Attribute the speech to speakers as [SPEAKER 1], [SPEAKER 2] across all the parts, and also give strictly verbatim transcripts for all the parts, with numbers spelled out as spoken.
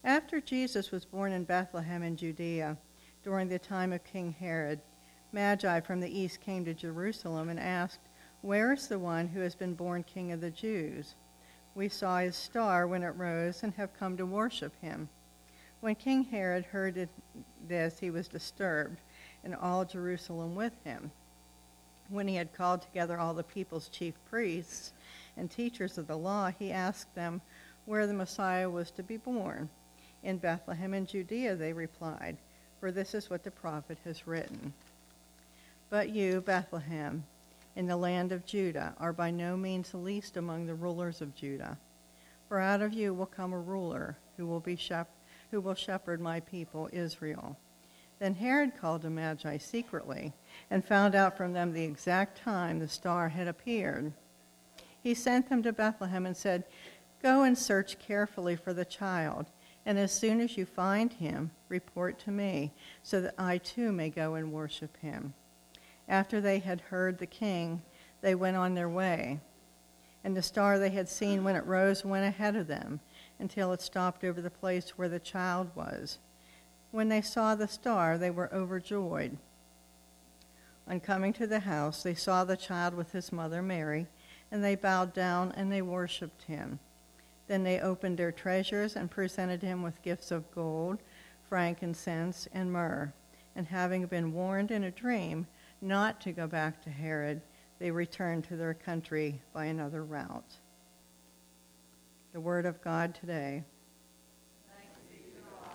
[SPEAKER 1] After Jesus was born in Bethlehem in Judea, during the time of King Herod, Magi from the east came to Jerusalem and asked, "Where is the one who has been born King of the Jews? We saw his star when it rose and have come to worship him." When King Herod heard this, he was disturbed, and all Jerusalem with him. When he had called together all the people's chief priests and teachers of the law, he asked them where the Messiah was to be born. "In Bethlehem in Judea," they replied, "for this is what the prophet has written. But you, Bethlehem, in the land of Judah, are by no means the least among the rulers of Judah. For out of you will come a ruler who will be shep- who will shepherd my people Israel." Then Herod called the Magi secretly and found out from them the exact time the star had appeared. He sent them to Bethlehem and said, "Go and search carefully for the child, and as soon as you find him, report to me, so that I too may go and worship him." After they had heard the king, they went on their way. And the star they had seen when it rose went ahead of them until it stopped over the place where the child was. When they saw the star, they were overjoyed. On coming to the house, they saw the child with his mother Mary, and they bowed down and they worshipped him. Then they opened their treasures and presented him with gifts of gold, frankincense, and myrrh. And having been warned in a dream not to go back to Herod, they returned to their country by another route. The word of God today.
[SPEAKER 2] Thanks be to God.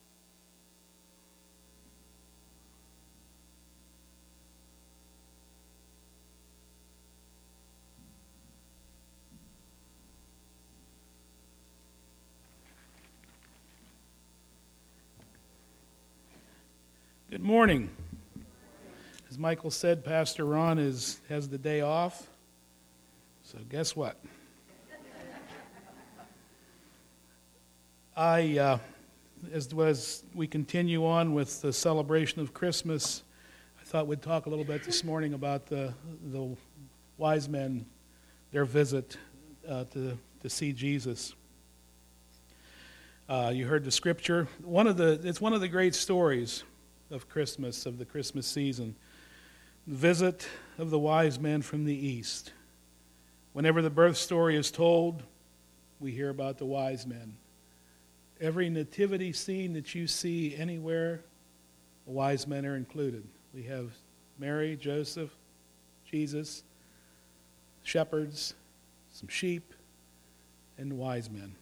[SPEAKER 3] Good morning. As Michael said, Pastor Ron is has the day off. So guess what? I, uh, as, as we continue on with the celebration of Christmas, I thought we'd talk a little bit this morning about the the wise men, their visit uh, to to see Jesus. Uh, you heard the scripture. One of the it's one of the great stories of Christmas, of the Christmas season. The visit of the wise men from the east. Whenever the birth story is told, we hear about the wise men. Every nativity scene that you see anywhere, the wise men are included. We have Mary, Joseph, Jesus, shepherds, some sheep, and wise men.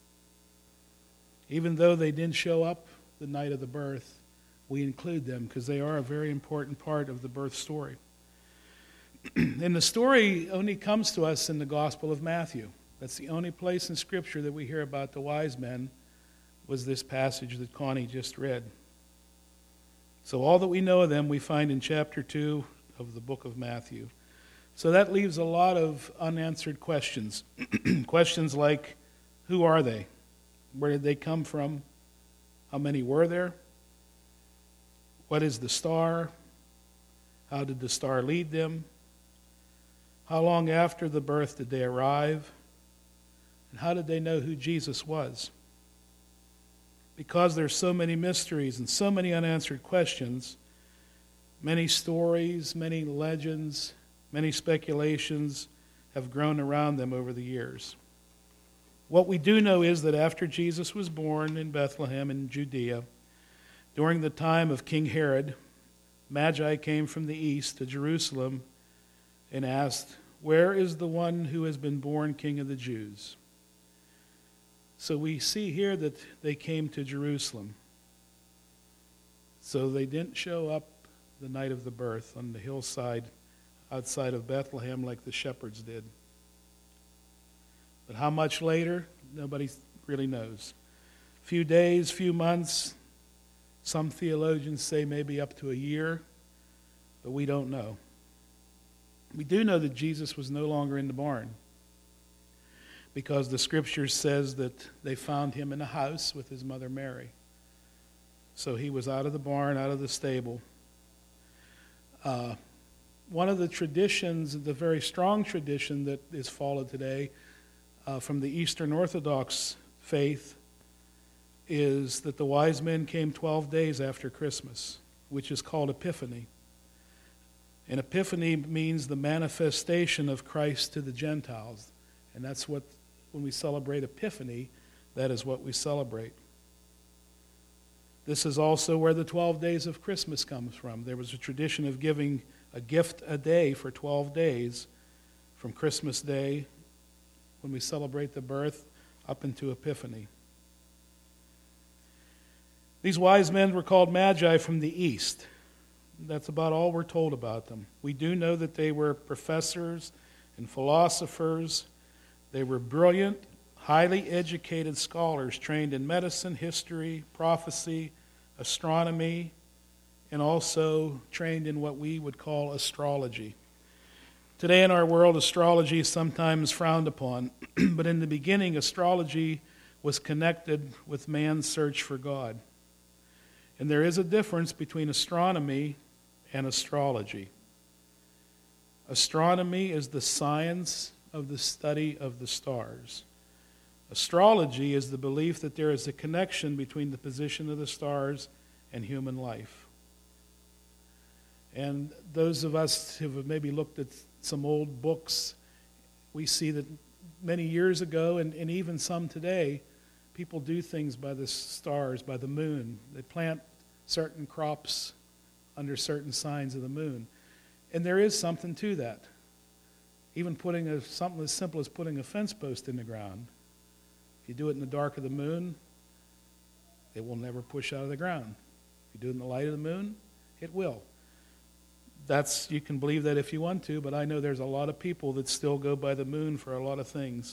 [SPEAKER 3] Even though they didn't show up the night of the birth, we include them because they are a very important part of the birth story. And the story only comes to us in the Gospel of Matthew. That's the only place in Scripture that we hear about the wise men, was this passage that Connie just read. So all that we know of them we find in chapter two of the book of Matthew. So that leaves a lot of unanswered questions. Questions like, who are they? Where did they come from? How many were there? What is the star? How did the star lead them? How long after the birth did they arrive? And how did they know who Jesus was? Because there's so many mysteries and so many unanswered questions, many stories, many legends, many speculations have grown around them over the years. What we do know is that after Jesus was born in Bethlehem in Judea, during the time of King Herod, Magi came from the east to Jerusalem and asked, "Where is the one who has been born King of the Jews?" So we see here that they came to Jerusalem. So they didn't show up the night of the birth on the hillside outside of Bethlehem like the shepherds did. But how much later, nobody really knows. Few days, few months. Some theologians say maybe up to a year, but we don't know. We do know that Jesus was no longer in the barn because the scripture says that they found him in a house with his mother Mary. So he was out of the barn, out of the stable. Uh, one of the traditions, the very strong tradition that is followed today uh, from the Eastern Orthodox faith, is that the wise men came twelve days after Christmas, which is called Epiphany. And Epiphany means the manifestation of Christ to the Gentiles. And that's what, when we celebrate Epiphany, that is what we celebrate. This is also where the twelve days of Christmas comes from. There was a tradition of giving a gift a day for twelve days, from Christmas Day, when we celebrate the birth, up into Epiphany. These wise men were called Magi from the East. That's about all we're told about them. We do know that they were professors and philosophers. They were brilliant, highly educated scholars trained in medicine, history, prophecy, astronomy, and also trained in what we would call astrology. Today in our world, astrology is sometimes frowned upon, but in the beginning, astrology was connected with man's search for God. And there is a difference between astronomy and astrology. Astronomy is the science of the study of the stars. Astrology is the belief that there is a connection between the position of the stars and human life. And those of us who have maybe looked at some old books, we see that many years ago, and, and even some today, people do things by the stars, by the moon. They plant certain crops under certain signs of the moon. And there is something to that. Even putting a, something as simple as putting a fence post in the ground. If you do it in the dark of the moon, it will never push out of the ground. If you do it in the light of the moon, it will. That's, you can believe that if you want to, but I know there's a lot of people that still go by the moon for a lot of things.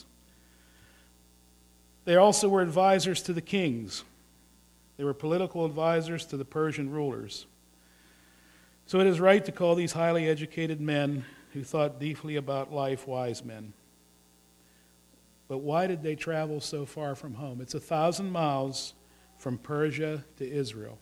[SPEAKER 3] They also were advisors to the kings. They were political advisors to the Persian rulers. So it is right to call these highly educated men who thought deeply about life wise men. But why did they travel so far from home? It's a thousand miles from Persia to Israel.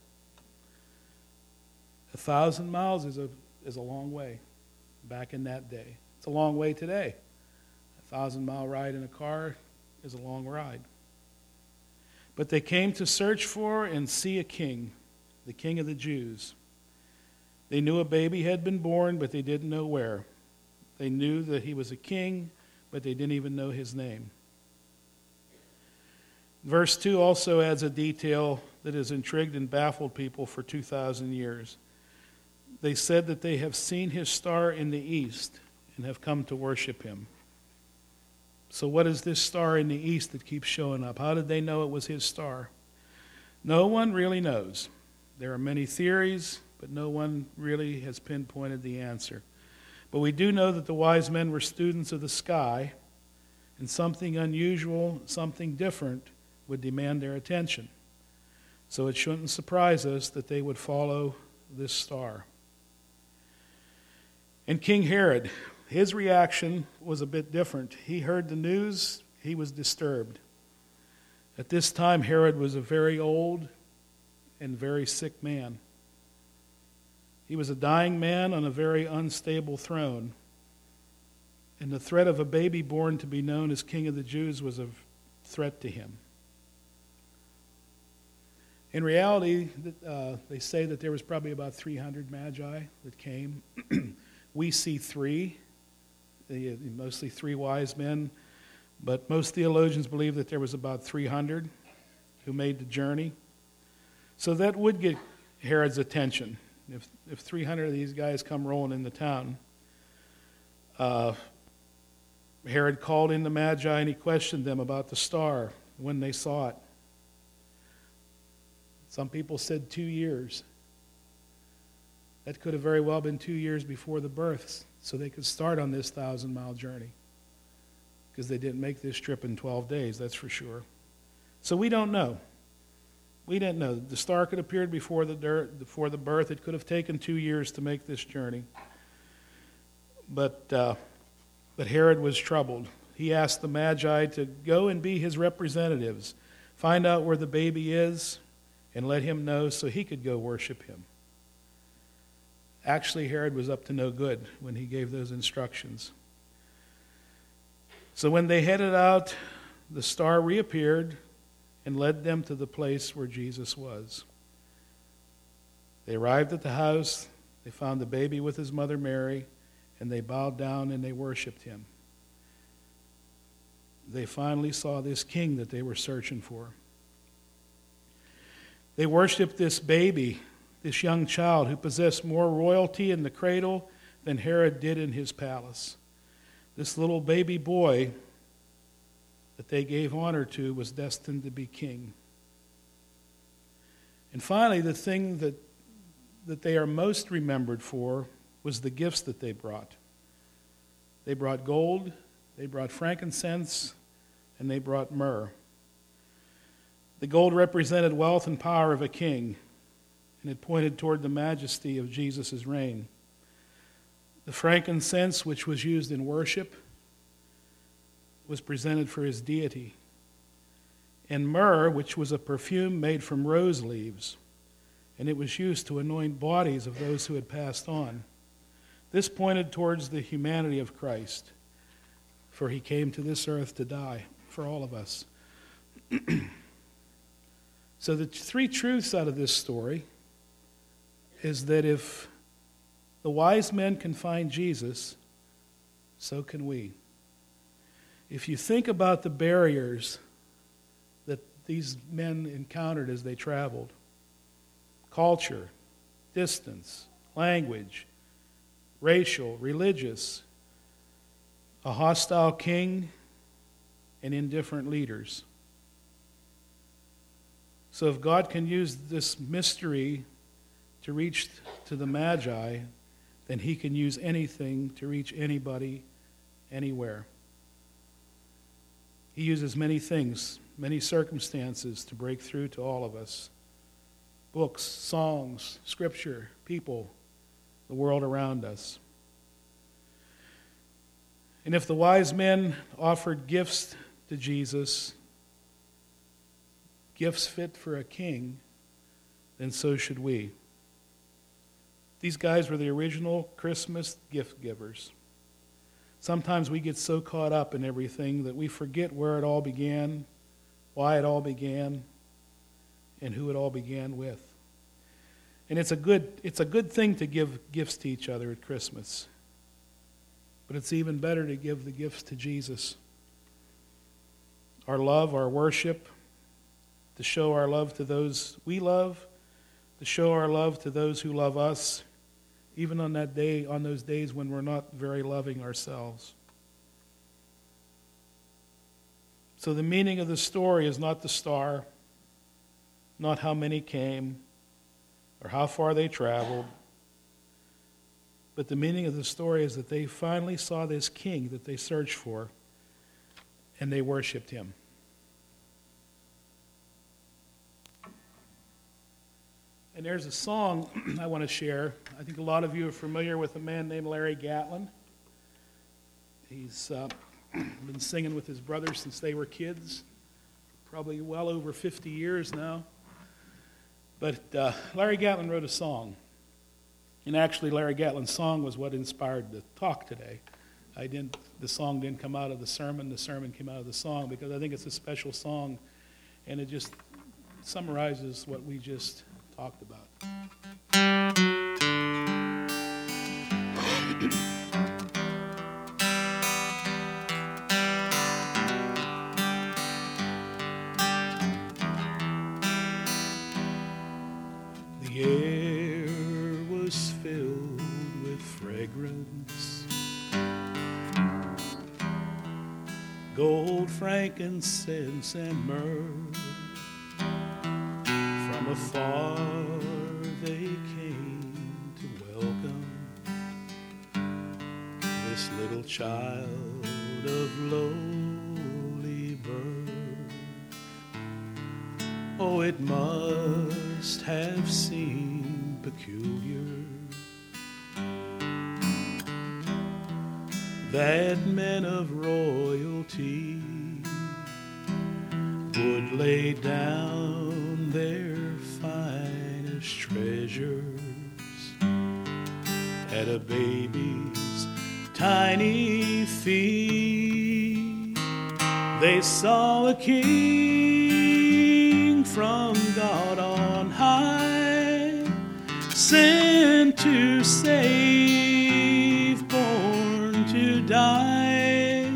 [SPEAKER 3] A thousand miles is a is a long way back in that day. It's a long way today. A thousand mile ride in a car is a long ride. But they came to search for and see a king, the King of the Jews. They knew a baby had been born, but they didn't know where. They knew that he was a king, but they didn't even know his name. Verse two also adds a detail that has intrigued and baffled people for two thousand years. They said that they have seen his star in the east and have come to worship him. So what is this star in the east that keeps showing up? How did they know it was his star? No one really knows. There are many theories, but no one really has pinpointed the answer. But we do know that the wise men were students of the sky, and something unusual, something different would demand their attention. So it shouldn't surprise us that they would follow this star. And King Herod, his reaction was a bit different. He heard the news, he was disturbed. At this time, Herod was a very old and very sick man. He was a dying man on a very unstable throne. And the threat of a baby born to be known as King of the Jews was a threat to him. In reality, uh, they say that there was probably about three hundred magi that came. We see three, mostly three wise men, but most theologians believe that there was about three hundred who made the journey. So that would get Herod's attention. If if three hundred of these guys come rolling into town, uh, Herod called in the Magi and he questioned them about the star when they saw it. Some people said two years. That could have very well been two years before the births, so they could start on this thousand-mile journey. Because they didn't make this trip in twelve days, that's for sure. So we don't know. We didn't know. The star could have appeared before the, dirt, before the birth. It could have taken two years to make this journey. But, uh, but Herod was troubled. He asked the Magi to go and be his representatives, find out where the baby is, and let him know so he could go worship him. Actually, Herod was up to no good when he gave those instructions. So when they headed out, the star reappeared, and led them to the place where Jesus was. They arrived at the house. They found the baby with his mother Mary, and they bowed down and they worshiped him. They finally saw this king that they were searching for. They worshiped this baby, this young child who possessed more royalty in the cradle than Herod did in his palace. This little baby boy that they gave honor to was destined to be king. And finally, the thing that, that they are most remembered for was the gifts that they brought. They brought gold, they brought frankincense, and they brought myrrh. The gold represented wealth and power of a king, and it pointed toward the majesty of Jesus' reign. The frankincense, which was used in worship, was presented for his deity. And myrrh, which was a perfume made from rose leaves, and it was used to anoint bodies of those who had passed on. This pointed towards the humanity of Christ, for he came to this earth to die for all of us. So the three truths out of this story is that if the wise men can find Jesus, so can we. If you think about the barriers that these men encountered as they traveled, culture, distance, language, racial, religious, a hostile king, and indifferent leaders. So if God can use this mystery to reach to the Magi, then he can use anything to reach anybody, anywhere. He uses many things, many circumstances to break through to all of us. Books, songs, scripture, people, the world around us. And if the wise men offered gifts to Jesus, gifts fit for a king, then so should we. These guys were the original Christmas gift givers. Sometimes we get so caught up in everything that we forget where it all began, why it all began, and who it all began with. And it's a good, it's a good thing to give gifts to each other at Christmas. But it's even better to give the gifts to Jesus. Our love, our worship, to show our love to those we love, to show our love to those who love us, even on that day, on those days when we're not very loving ourselves. So the meaning of the story is not the star, not how many came, or how far they traveled, but the meaning of the story is that they finally saw this king that they searched for, and they worshiped him. And there's a song I want to share. I think a lot of you are familiar with a man named Larry Gatlin. He's uh, been singing with his brothers since they were kids, probably well over fifty years now. But uh, Larry Gatlin wrote a song. And actually, Larry Gatlin's song was what inspired the talk today. I didn't. The song didn't come out of the sermon. The sermon came out of the song because I think it's a special song, and it just summarizes what we just talked about. The air was filled with fragrance, gold, frankincense, and myrrh. From afar they came to welcome this little child of lowly birth. Oh, it must have seemed peculiar that men of royalty would lay down their finest treasures at a baby's tiny feet. They saw a king from God on high, sent to save, born to die.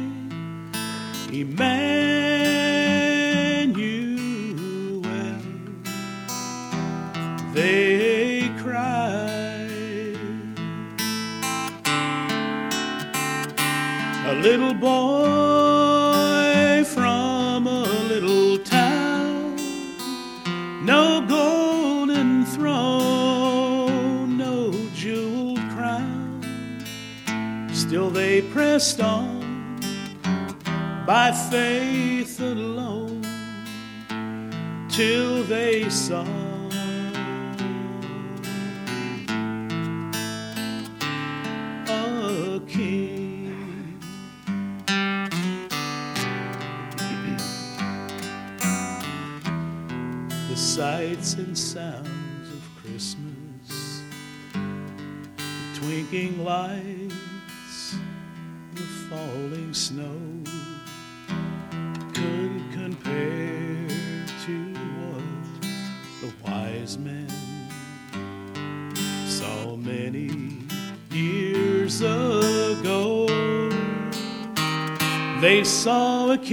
[SPEAKER 3] Emmanuel, they cried. A little boy from a little town, no golden throne, no jeweled crown. Still they pressed on by faith alone, till they saw a king. The sights and sounds of Christmas, the twinkling lights, the falling snow, could compare to what the wise men saw many years ago. They saw a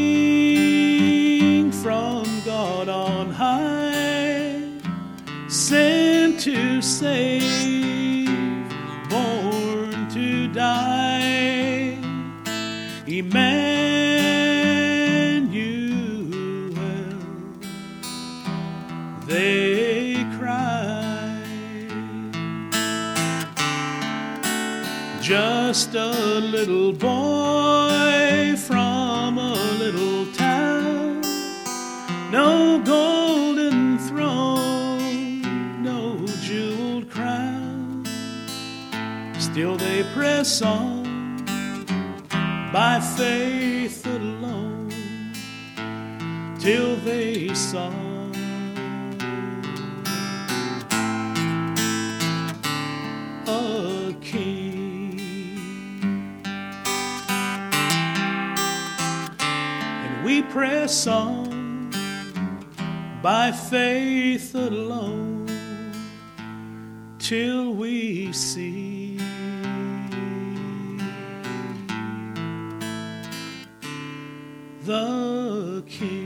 [SPEAKER 3] king from God on high, sent to save, born to die. Emmanuel, they cried. Just a little boy from a little town, no golden throne, no jeweled crown. Still they press on by faith alone, till they saw a king. And we press on by faith alone, till we see the King.